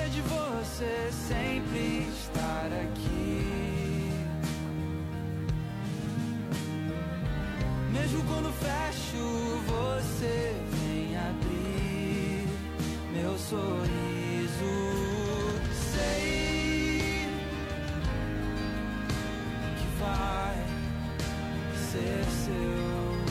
de você sempre estar aqui. Mesmo quando fecho, você vem abrir meu sorriso. Sei que vai ser seu.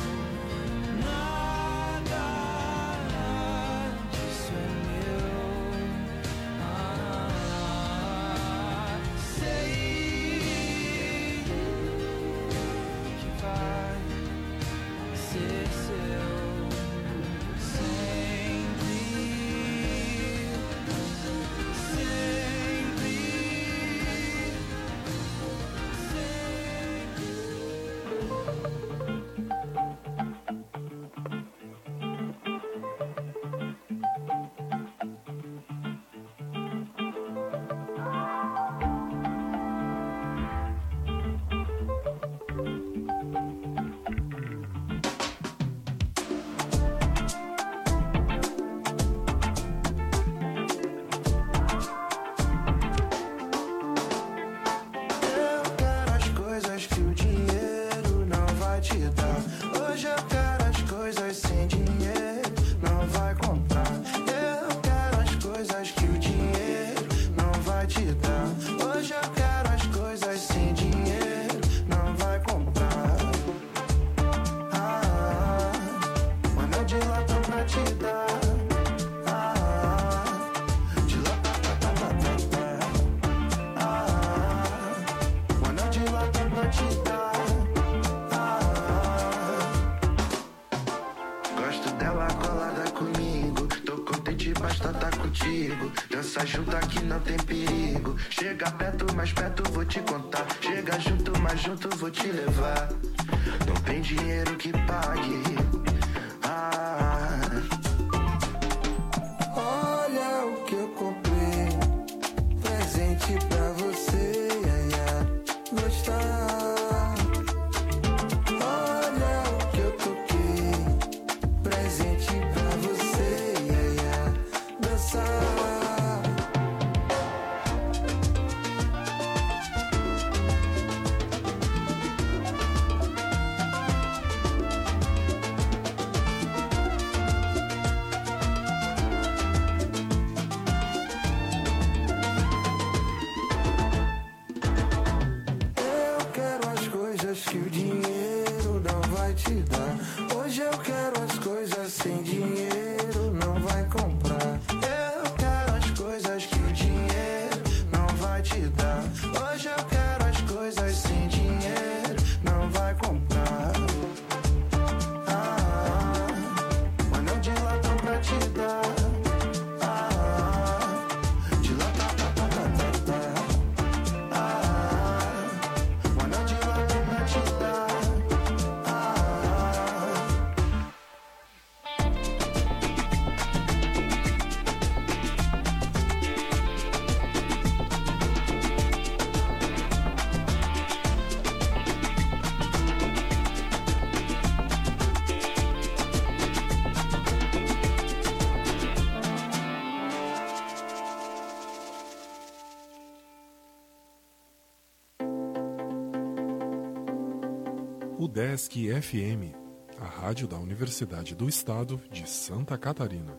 Dança junto aqui não tem perigo. Chega perto, mais perto vou te contar. Chega junto, mais junto vou te levar. Não tem dinheiro que pague. Olha o que eu comprei, presente pra você, gostar. Olha o que eu toquei, presente pra você, dançar. Que o dinheiro não vai te dar. Hoje eu quero as coisas sem dinheiro não vai comprar. Eu quero as coisas que o dinheiro não vai te dar. Hoje eu quero as coisas sem dinheiro não vai comprar. Mas não de latão pra te dar. De latão pra UDESC FM, a rádio da Universidade do Estado de Santa Catarina.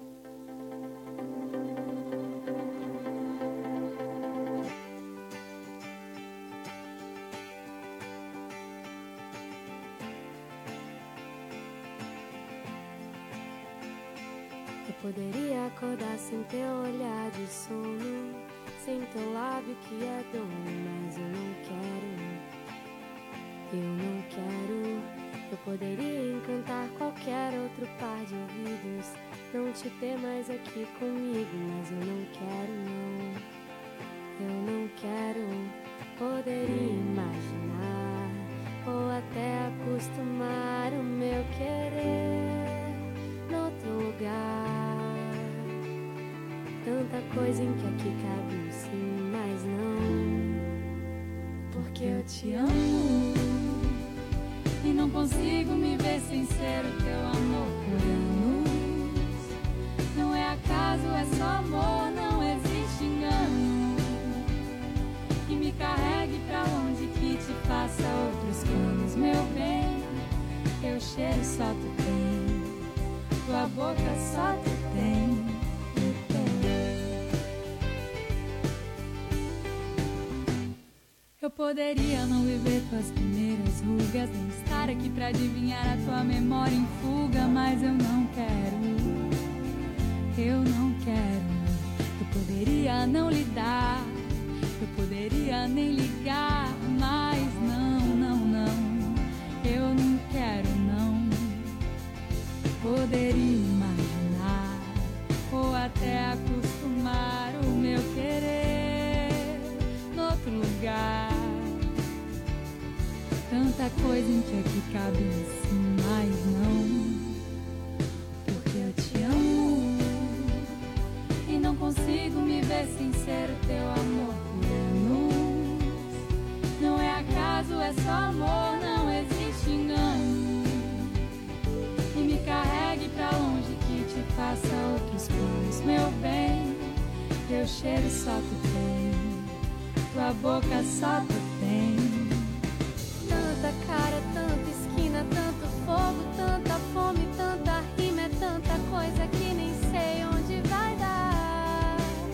Eu poderia acordar sem teu olhar de sono, sem teu lábio que é dono, mas eu não quero. Eu não quero. Eu poderia encantar qualquer outro par de ouvidos, não te ter mais aqui comigo, mas eu não quero, não. Eu não quero. Poderia imaginar ou até acostumar o meu querer noutro lugar. Tanta coisa em que aqui cabe um sim, mas não. Porque eu te amo e não consigo me ver sem ser o teu amor por anos. Não é acaso, é só amor, não existe engano. cheiro só tu tem, tua boca só tu tem. Eu poderia não viver tuas primeiras rugas, nem estar aqui pra adivinhar a tua memória em fuga, mas eu não quero, eu não quero. Eu poderia não lidar, eu poderia nem ligar, mas não, não, não, eu não quero, não. Poderia imaginar ou até acostumar o meu querer noutro lugar. Tanta coisa em que aqui cabe assim, mas não, porque eu te amo e não consigo me ver sem ser o teu amor por anos. Não é acaso, é só amor, não existe engano. E me carregue pra longe que te faça outros planos, meu bem. Teu cheiro só tu tem, tua boca só tu tem. Tanta cara, tanta esquina, tanto fogo, tanta fome, tanta rima, é tanta coisa que nem sei onde vai dar.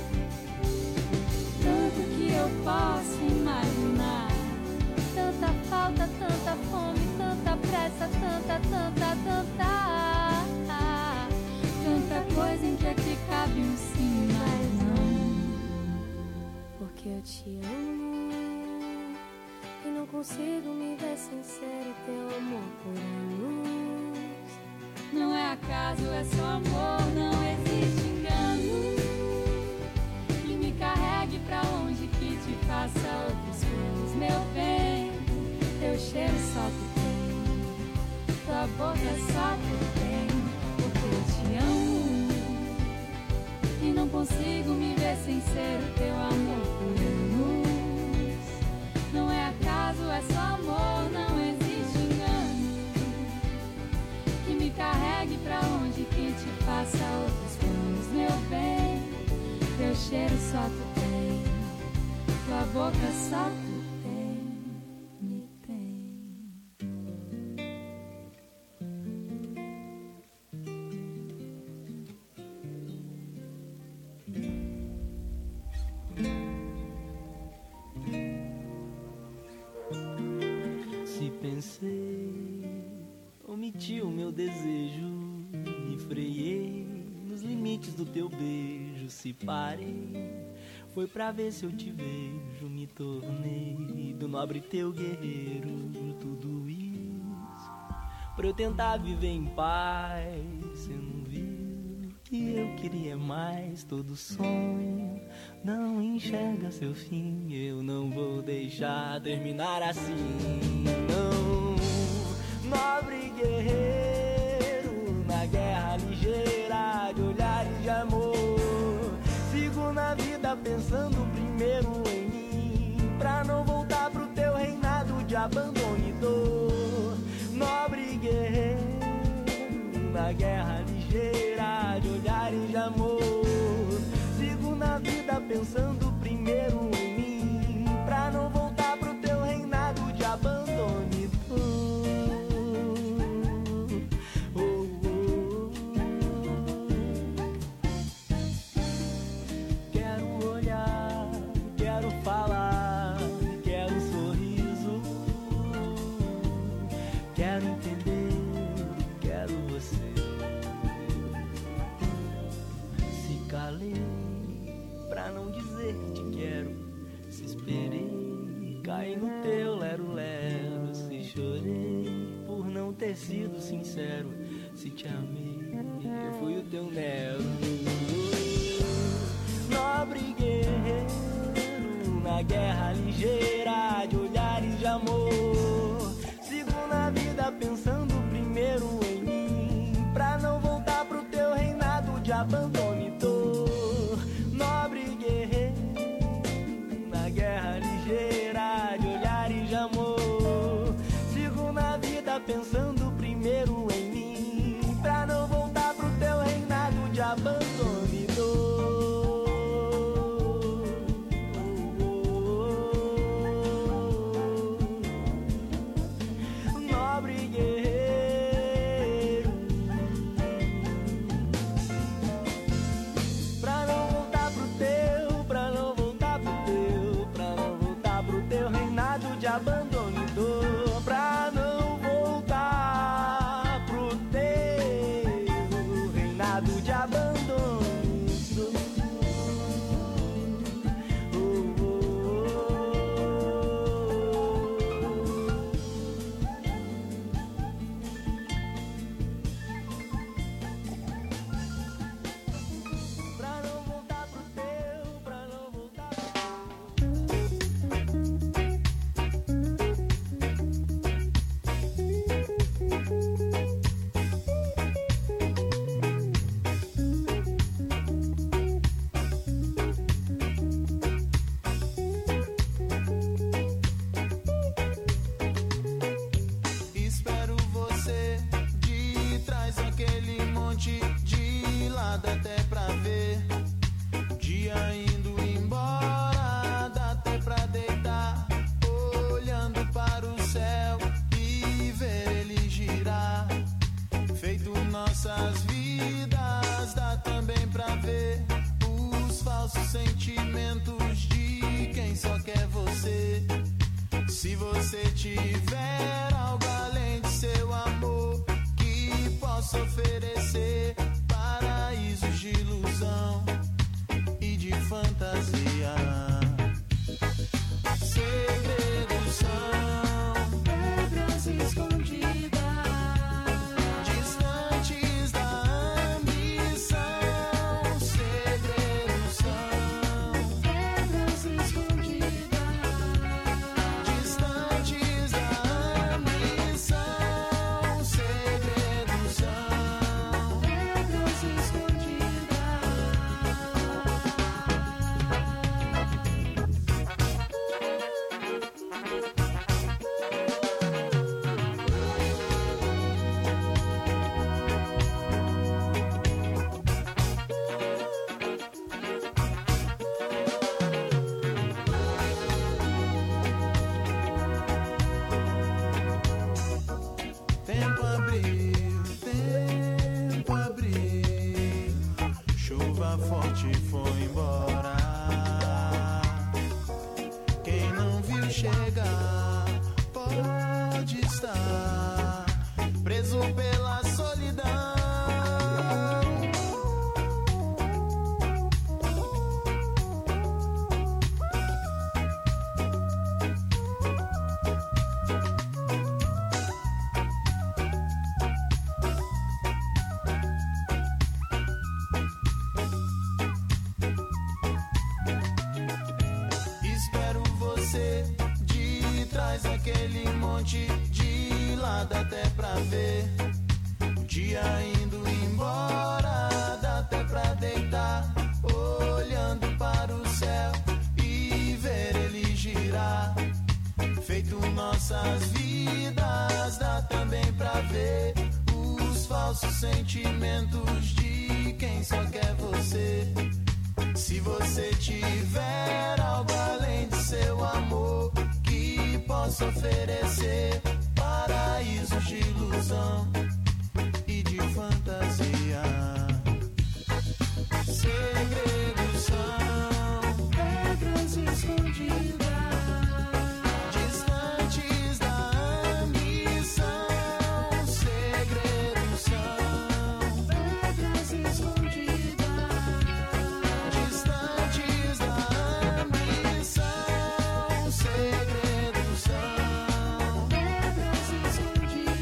Tanto que eu posso imaginar, tanta falta, tanta fome, tanta pressa, tanta, tanta, tanta. Tanta coisa em que aqui cabe um sim, mas não, porque eu te amo e não consigo me ver sem ser o teu amor por anos. Não é acaso, é só amor, não existe engano. E me carregue pra longe que te faça outros planos, meu bem. Teu cheiro só tu tem, tua boca só tu tem, porque eu te amo e não consigo me ver sem ser o teu amor por anos. Não é acaso, é só amor, não existe engano. Que me carregue pra onde que te faça outros planos, meu bem. Teu cheiro só tu tem, tua boca só tu tem, me tem. Pensei, omiti o meu desejo, me freiei nos limites do teu beijo. Se parei, foi pra ver se eu te vejo. Me tornei do nobre teu guerreiro. Tudo isso pra eu tentar viver em paz. Cê não viu que eu queria mais. Todo sonho não enxerga seu fim. Eu não vou deixar terminar assim, não. Nobre guerreiro, na guerra ligeira de olhares de amor. Sigo na vida pensando primeiro em mim, pra não voltar pro teu reinado de abandono e dor. Nobre guerreiro, na guerra ligeira de olhares de amor. Sigo na vida pensando primeiro em mim, pra não voltar pro teu reinado de abandono e dor. Quero olhar, quero falar, quero um sorriso, quero entender, quero você. Se calei pra não dizer te quero, se esperei, caí no teu lero-lero. Se chorei por não ter sido sincero, se te amei, eu fui o teu Nero. Nobre guerreiro, na guerra ligeira de olhares de amor. Sigo na vida pensando primeiro em mim, pra não voltar pro teu reinado de abandono e dor. Nobre guerreiro, na guerra ligeira de olhares de amor. Sigo na vida pensando primeiro em mim, pra não voltar pro teu reinado de abandono e dor. Nobre guerreiro, lado até pra ver o dia indo embora, dá até pra deitar, olhando para o céu e ver ele girar, feito nossas vidas, dá também pra ver os falsos sentimentos de quem só quer você. Se você tiver algo além de seu amor que possa oferecer, paraísos de ilusão e de fantasia. Segredos são pedras escondidas, distantes da ambição. Segredos são pedras escondidas, distantes da ambição. Segredos são pedras escondidas. Tempo abriu, chuva forte foi embora. Quem não viu chegar pode estar preso pela solidão. Espero você de trás daquele monte, de lado até pra ver o dia indo embora, dá até pra deitar, olhando para o céu e ver ele girar, feito nossas vidas, dá também pra ver os falsos sentimentos de quem só quer você. Se você tiver algo além de seu amor que possa oferecer, paraísos de ilusão e de fantasia. Segredos são pedras escondidas, distantes da ambição. Segredos são pedras escondidas, distantes da ambição. Segredos são pedras escondidas.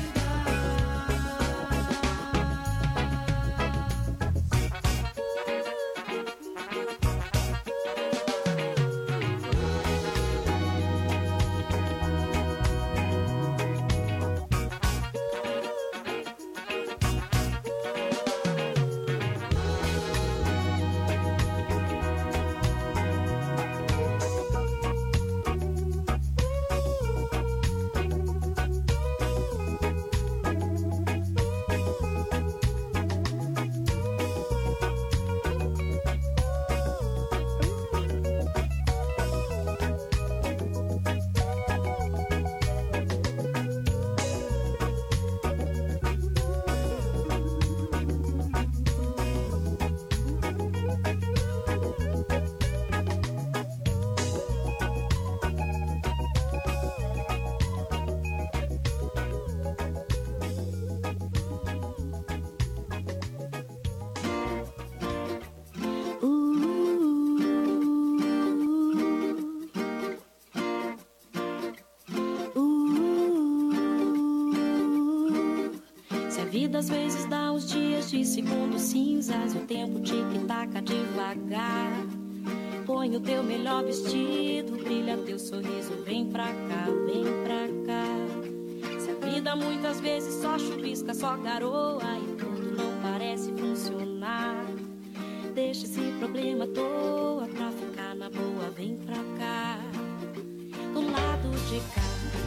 vida às vezes dá uns dias de segundos cinzas, o tempo tic-taca devagar. Põe o teu melhor vestido, brilha teu sorriso, vem pra cá, vem pra cá. Se a vida muitas vezes só chuvisca, só garoa e tudo não parece funcionar, deixa esse problema à toa pra ficar na boa, vem pra cá. Do lado de cá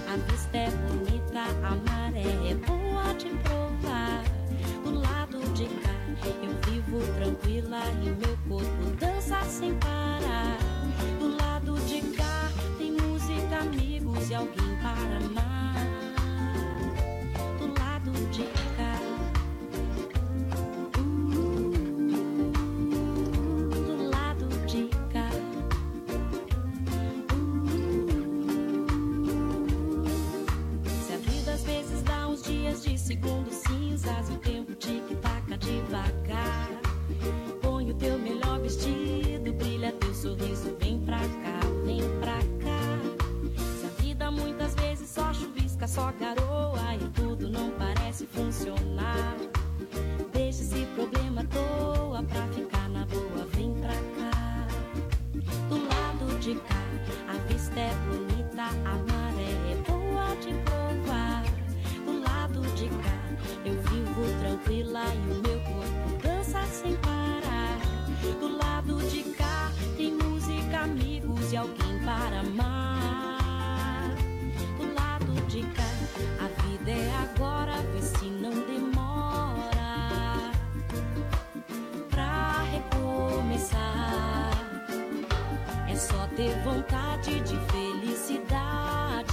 A vista é bonita, a maré é boa de provar. Do lado de cá eu vivo tranquila e meu corpo dança sem parar. Do lado de cá tem música, amigos e alguém para amar. Do lado de cá, do lado de cá, se a vida às vezes dá uns dias de segundos cinzas, o tempo tic-taca devagar. Põe o teu melhor vestido, brilha teu sorriso, vem pra cá, vem pra cá. Se a vida muitas vezes só chuvisca, só garoa e tudo não parece funcionar, deixa esse problema à toa pra ficar na boa, vem pra cá. Do lado de cá, a vista é bonita, a maré é boa de provar. Do lado de cá, eu vivo tranquila e o meu corpo dança sem parar. Do lado de cá, tem música, amigos e alguém para amar. Do lado de cá, a vida é agora, vê se não demora pra recomeçar. É só ter vontade de felicidade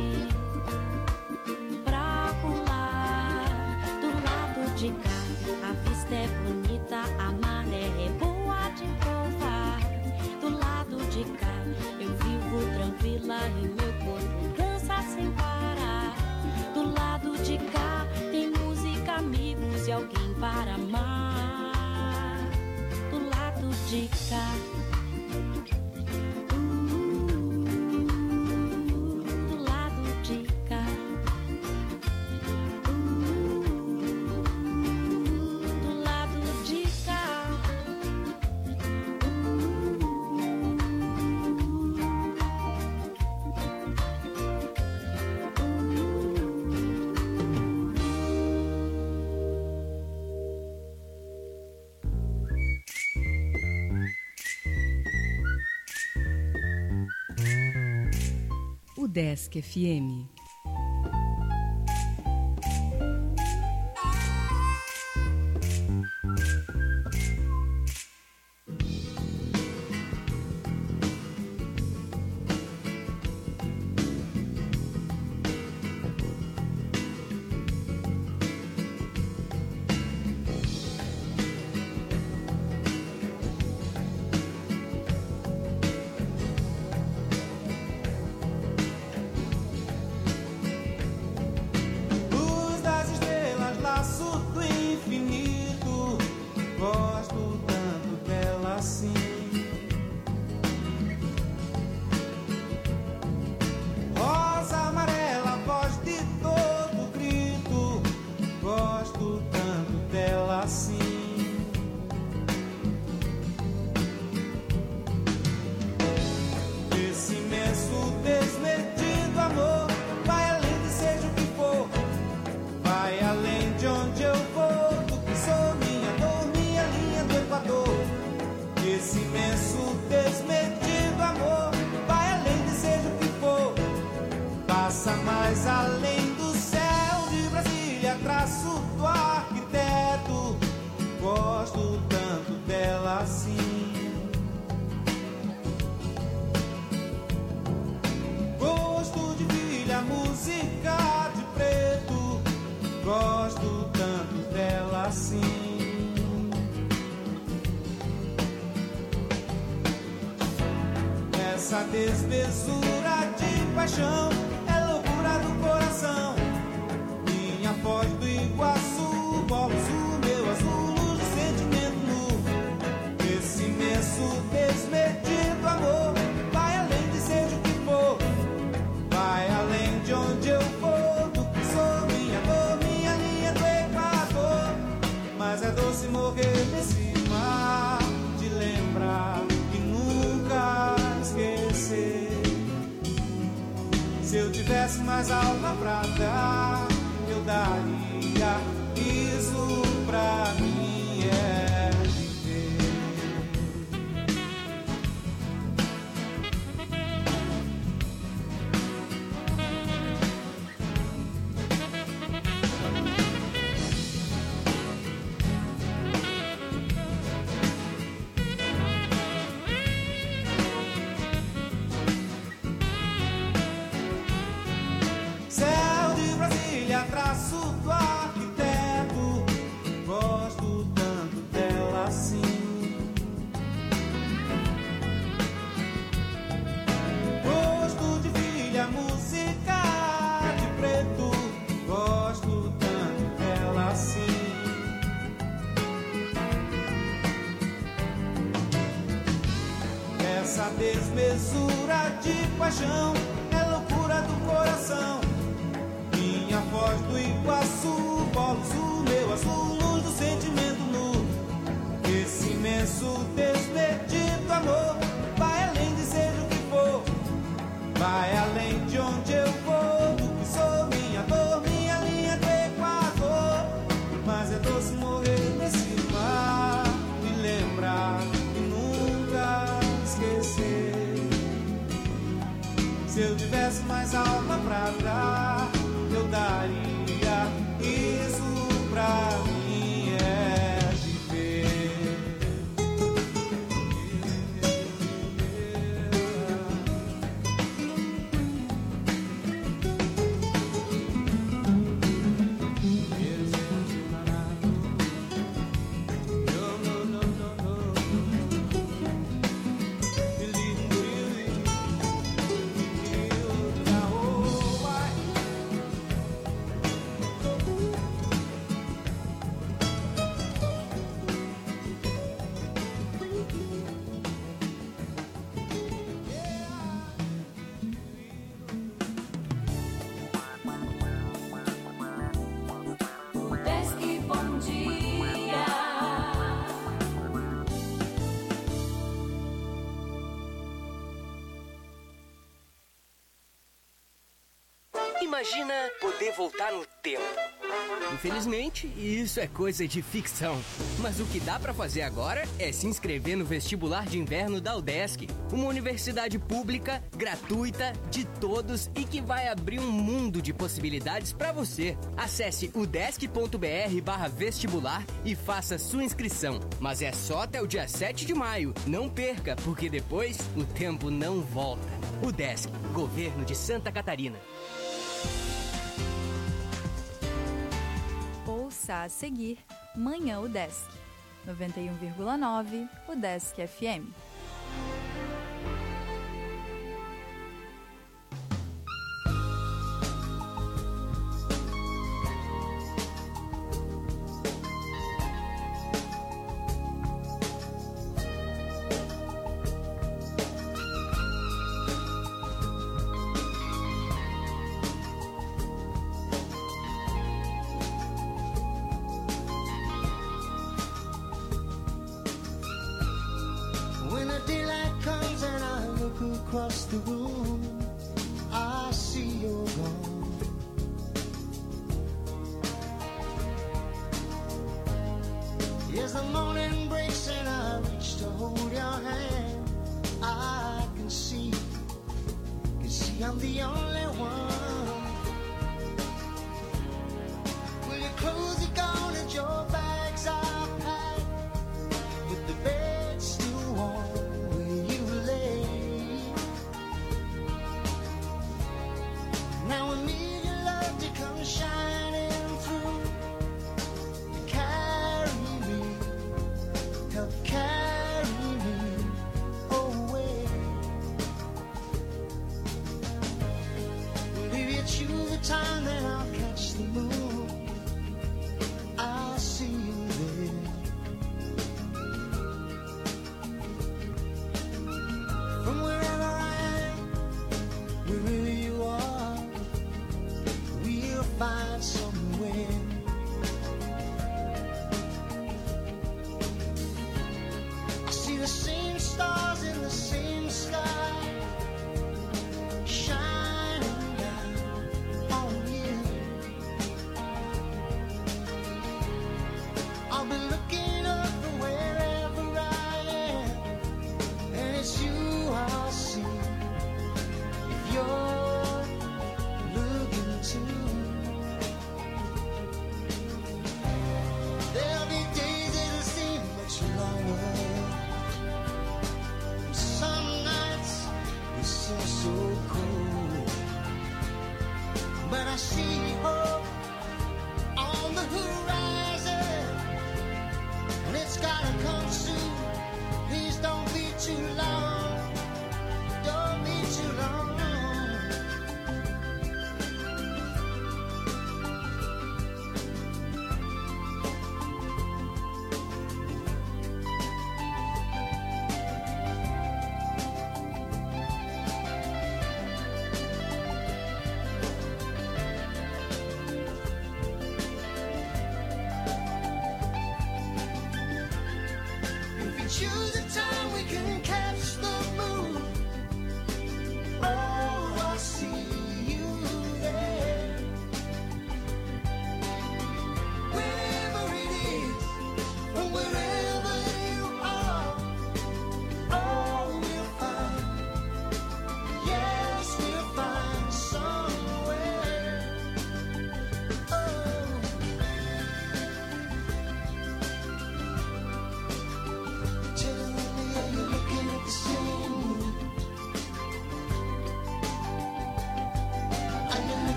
pra pular. Do lado de cá, a vista é bonita, a maré é boa de provar. Do lado de cá, eu vivo tranquila e meu corpo dança sem parar. Do lado de cá, tem música, amigos e alguém para amar. Do lado de cá, do lado de cá, do lado de cá. Udesc FM. Essa desmesura de paixão é loucura do coração. Minha Foz do Iguaçu, Polo Sul, meu azul, luz de sentimento nu. Esse imenso desmedido amor vai além de seja o que for, vai além de onde eu for, do que sou, minha dor, minha linha do Equador. Mas é doce morrer nesse mar, de lembrar e nunca esquecer. Se eu tivesse mais alma pra dar, eu daria. Isso pra mim é viver. essa desmesura de paixão é loucura do coração. Minha voz do Iguaçu, polo sul, meu azul, luz do sentimento nu. Esse imenso desmedido amor vai além de seja o que for, vai além de onde eu vou, do que sou, minha dor, minha linha do Equador. Mas é doce morrer nesse mar, me lembrar e nunca esquecer. Se eu tivesse mais alma pra dar, eu daria isso pra mim, é viver. Imagina poder voltar no tempo. Infelizmente, isso é coisa de ficção. Mas o que dá pra fazer agora é se inscrever no vestibular de inverno da UDESC, uma universidade pública, gratuita, de todos e que vai abrir um mundo de possibilidades pra você. Acesse udesc.br/vestibular e faça sua inscrição. Mas é só até o dia 7 de maio. Não perca, porque depois o tempo não volta. UDESC, Governo de Santa Catarina. Ouça a seguir Manhã UDESC, 91,9 UDESC FM. Across the room, I see you're gone. As the morning breaks and I reach to hold your hand, I can see I'm the only one. Will your clothes are gone and your bags are packed, with the bed still warm where you lay? Now I need your love to come shining through, to carry me, help carry me away. Well, if you choose the time, then I'll catch the moon, I'll see you there. From wherever I am, wherever you are, we'll find somewhere. I see the same stars in the same sky, shining down on you. I'll be looking up from wherever I am, and it's you I'll see if you're looking too. There'll be days that'll seem much longer, some nights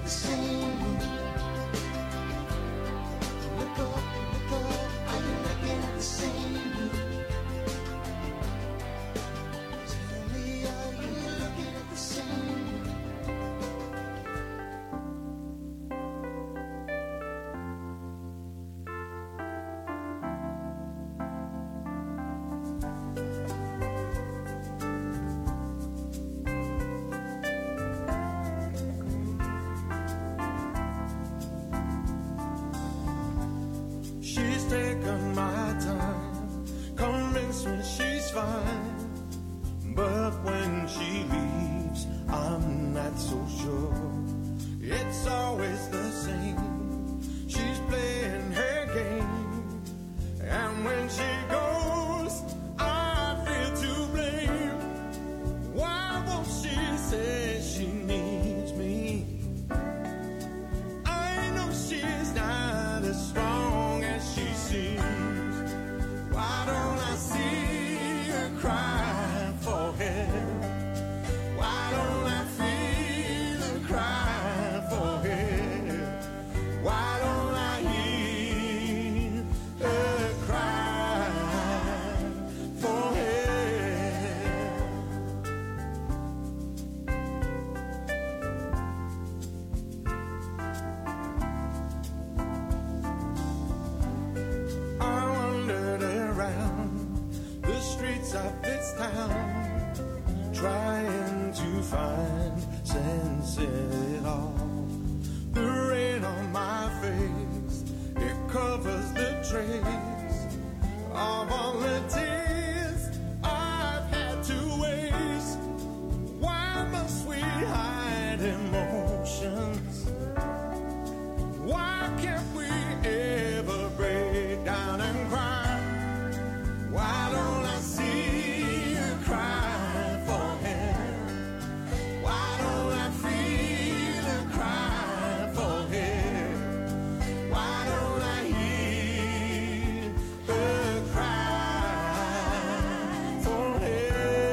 the same? Look up, are you looking at the same? Tell me, are you looking at the same? She's taken my time, convinced me she's fine. But when she leaves, I'm not so sure. It's always the same. She's playing her game. And when she goes, I feel to blame. Why won't she say she needs me? I know she's not as strong as she seems. Why don't I see her cry for help? Why don't I feel her cry for help? Why don't I hear her cry for help? I wandered around the streets of this town, trying to find sense in it all. The rain on my face, it covers the trace of all the tears I've had to waste. Why must we hide emotions? Why can't we ever break down and cry? Why don't I see her cry for help? Why don't I feel her cry for help? Why don't I hear her cry for help?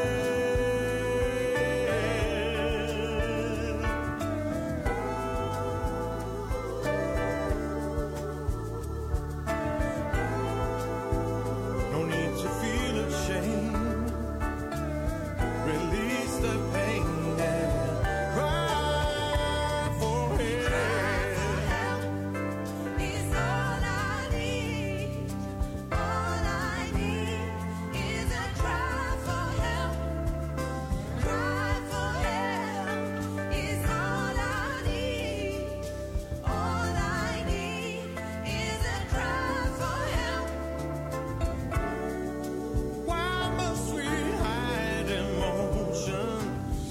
No need to feel ashamed. Release the pain and cry for help. Is all I need. All I need is a cry for help. Cry for help is all I need. All I need is a cry for help. Why must we hide emotions?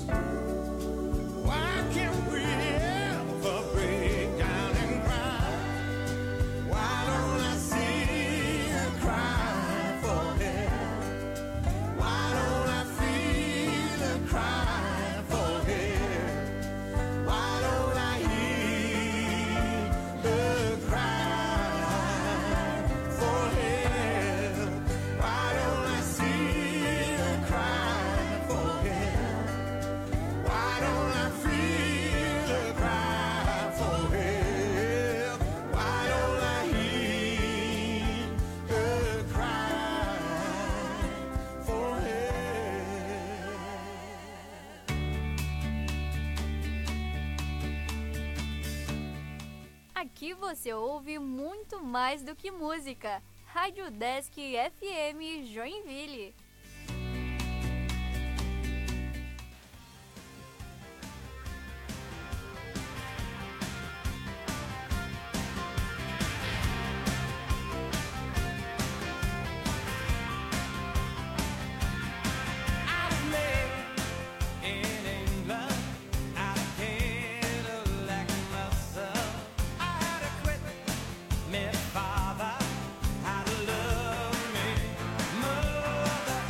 Why can't we ever break down and cry? Why don't I see her cry for help? Why don't I feel her cry for help? Why don't I hear her cry for help? Why don't I see her cry for help? Why don't I feel her cry for help? Why don't I hear her cry for help? Aqui você ouve muito mais do que música. Rádio Desk FM Joinville. In England, I had a lack myself. I had to quit. My father had to love me. Mother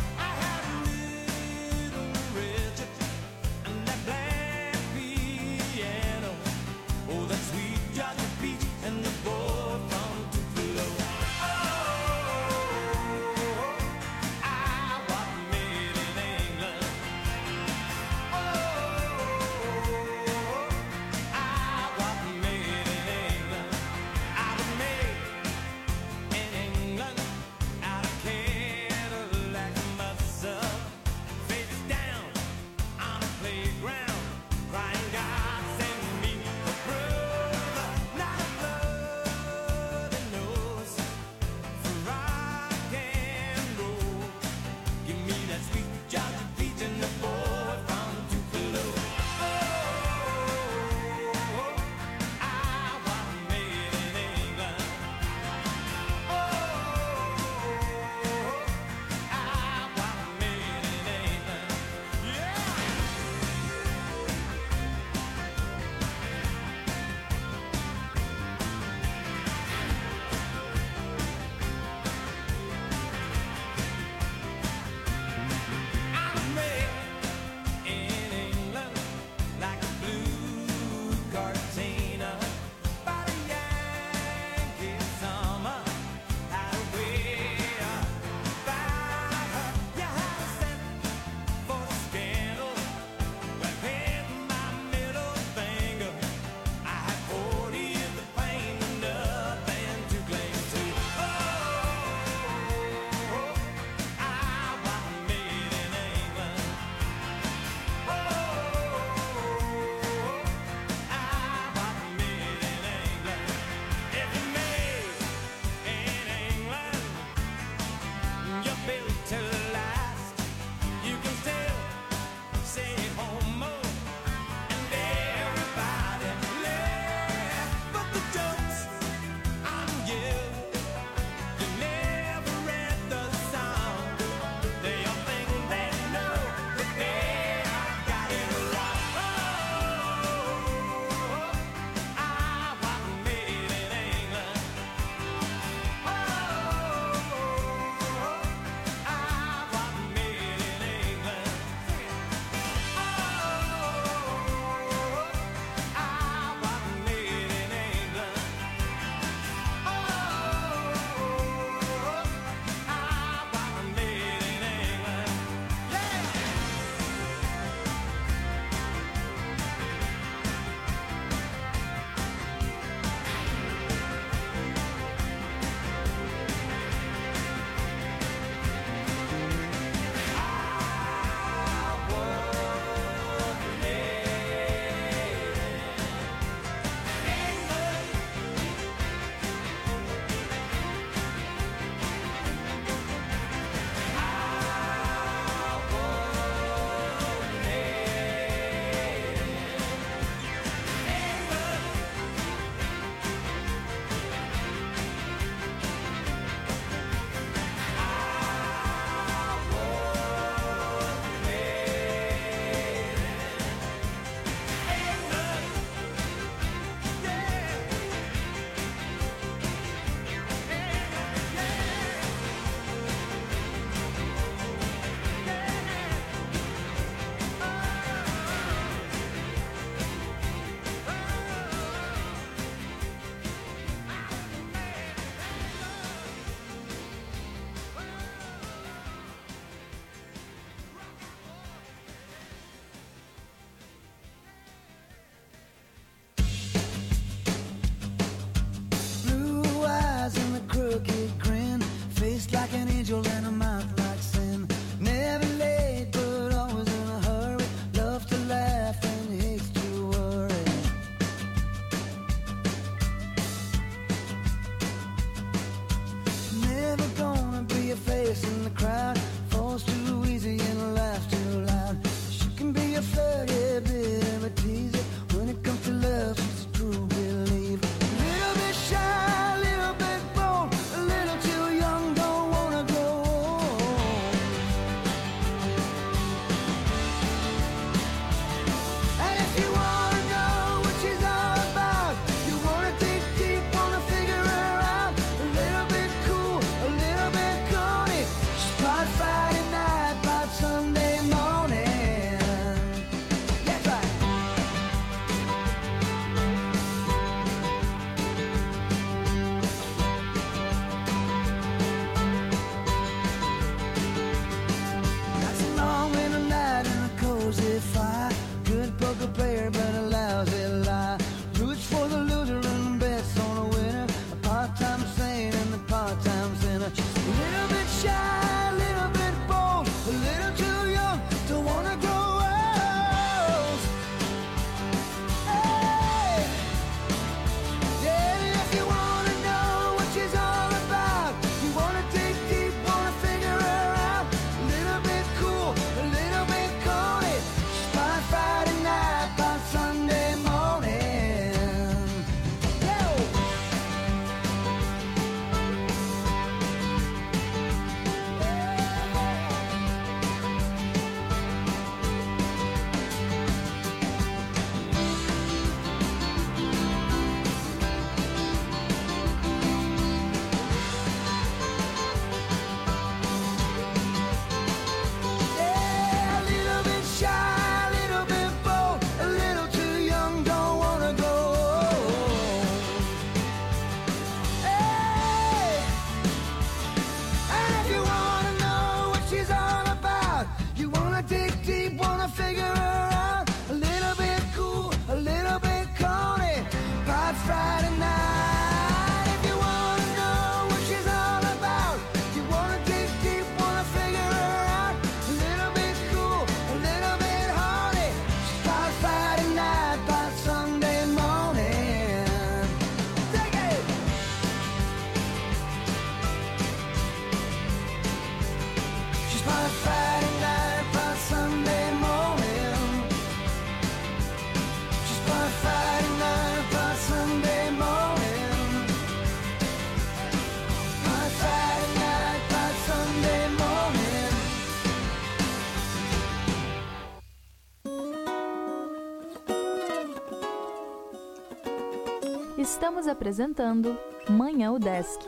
Estamos apresentando Manhã UDESC.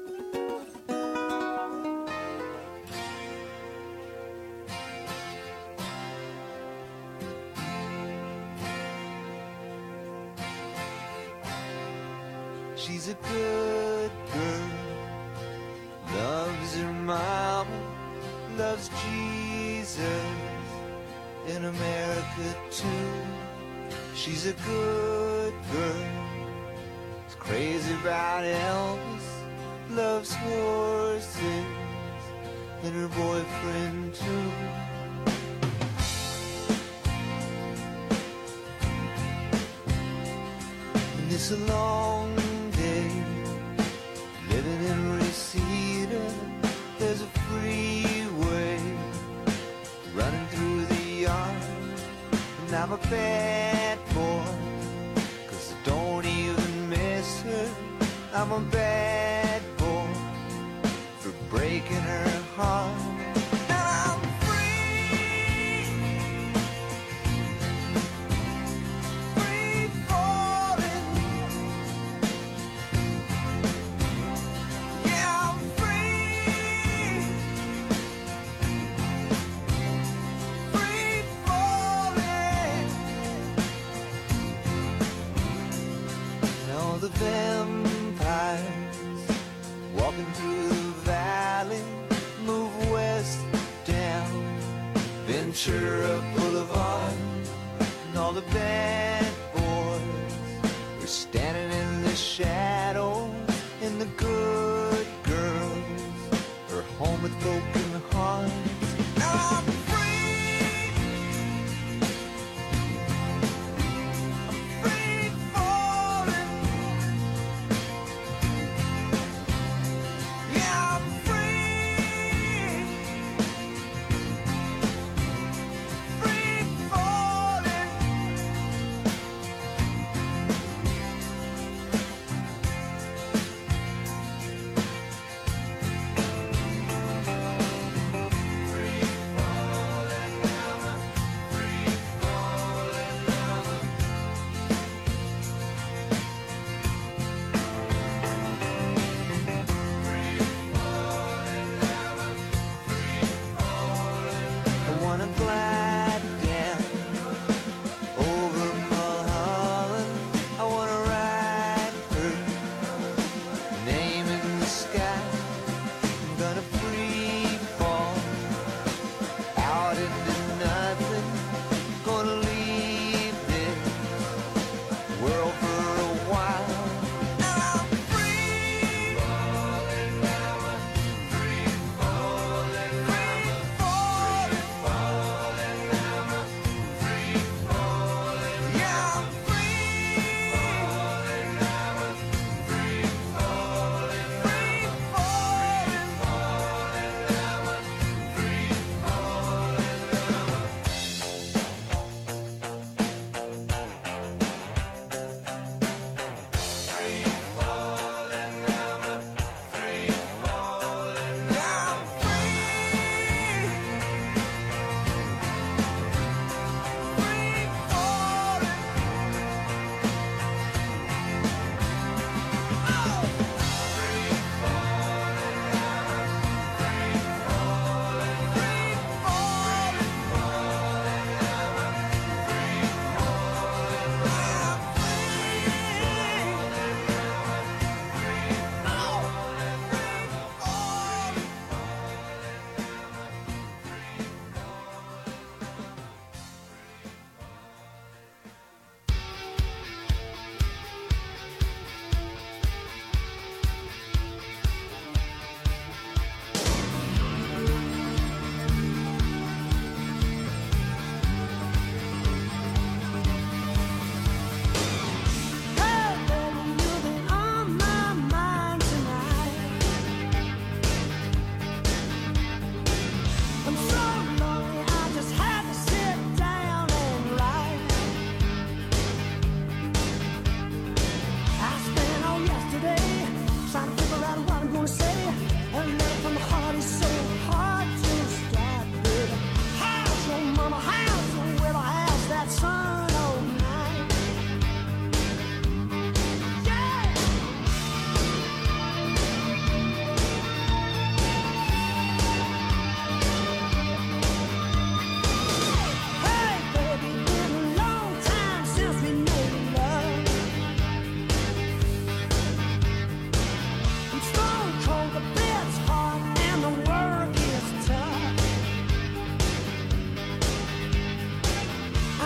She's a good girl, loves her mama, loves Jesus, in America too. She's a good girl, is crazy about Elvis, loves horses, and her boyfriend too. And it's a long day, living in Reseda. There's a freeway running through the yard, and I'm a bad boy, 'cause I don't even miss her. I'm a bad boy for breaking her heart. And I'm free, free falling. Yeah, I'm free, free falling. And all the vampires walking through the valley move west down Ventura Boulevard, and all the bad boys are standing in the shadows, and the good girls are home with broken hearts. Now I'm free, I'm free falling. Yeah, I'm free, free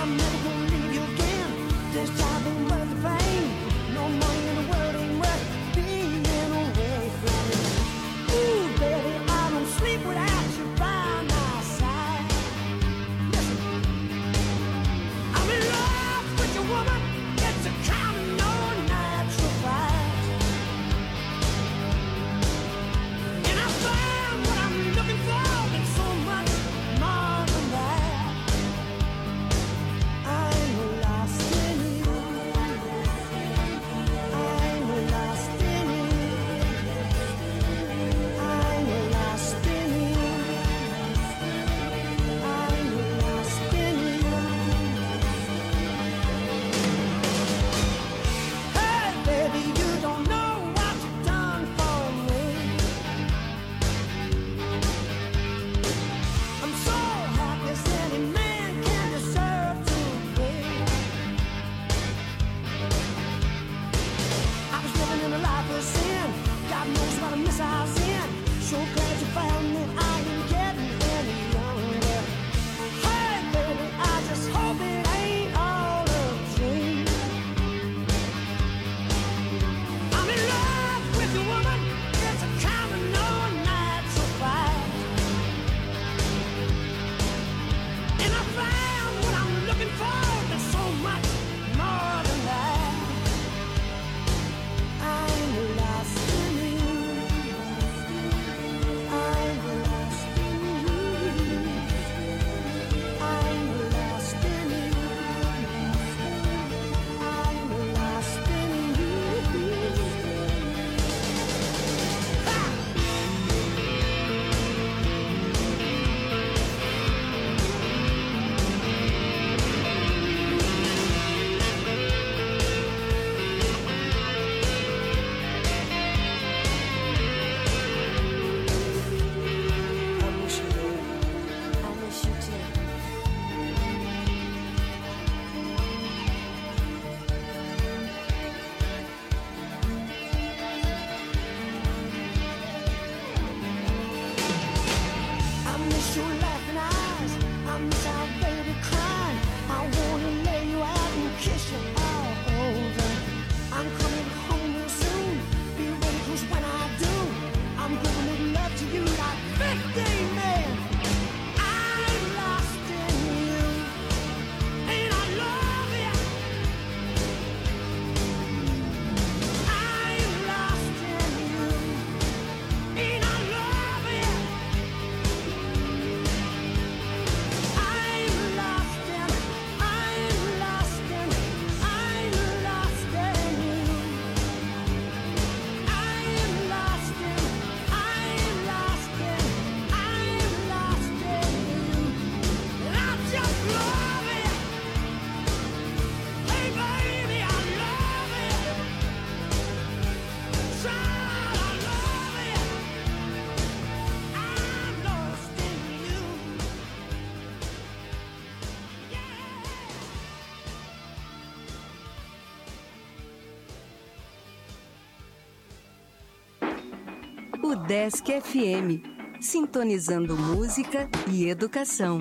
Udesc FM, sintonizando música e educação.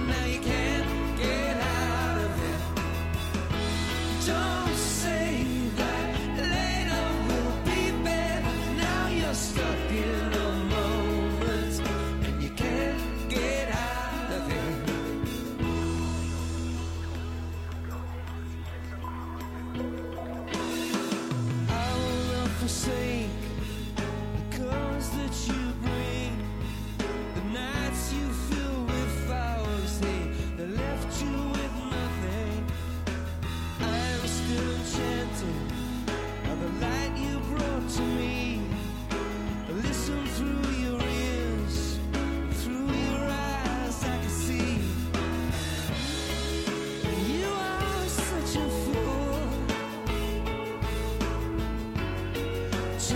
Don't say forsake the colors that you bring, the nights you fill with flowers, they left you with nothing. I'm still enchanted by the light you brought to me. Listen through your ears, through your eyes, I can see. You are such a fool.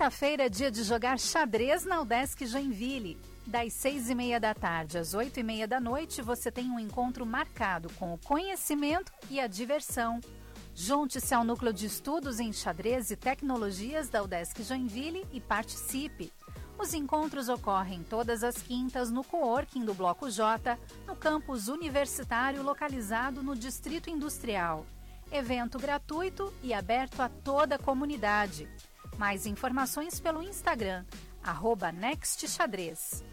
Quinta-feira é dia de jogar xadrez na UDESC Joinville. Das 6h30 da tarde às 8h30 da noite, você tem um encontro marcado com o conhecimento e a diversão. Junte-se ao Núcleo de Estudos em Xadrez e Tecnologias da UDESC Joinville e participe. Os encontros ocorrem todas as quintas no coworking do Bloco J, no campus universitário localizado no Distrito Industrial. Evento gratuito e aberto a toda a comunidade. Mais informações pelo Instagram, @nextxadrez.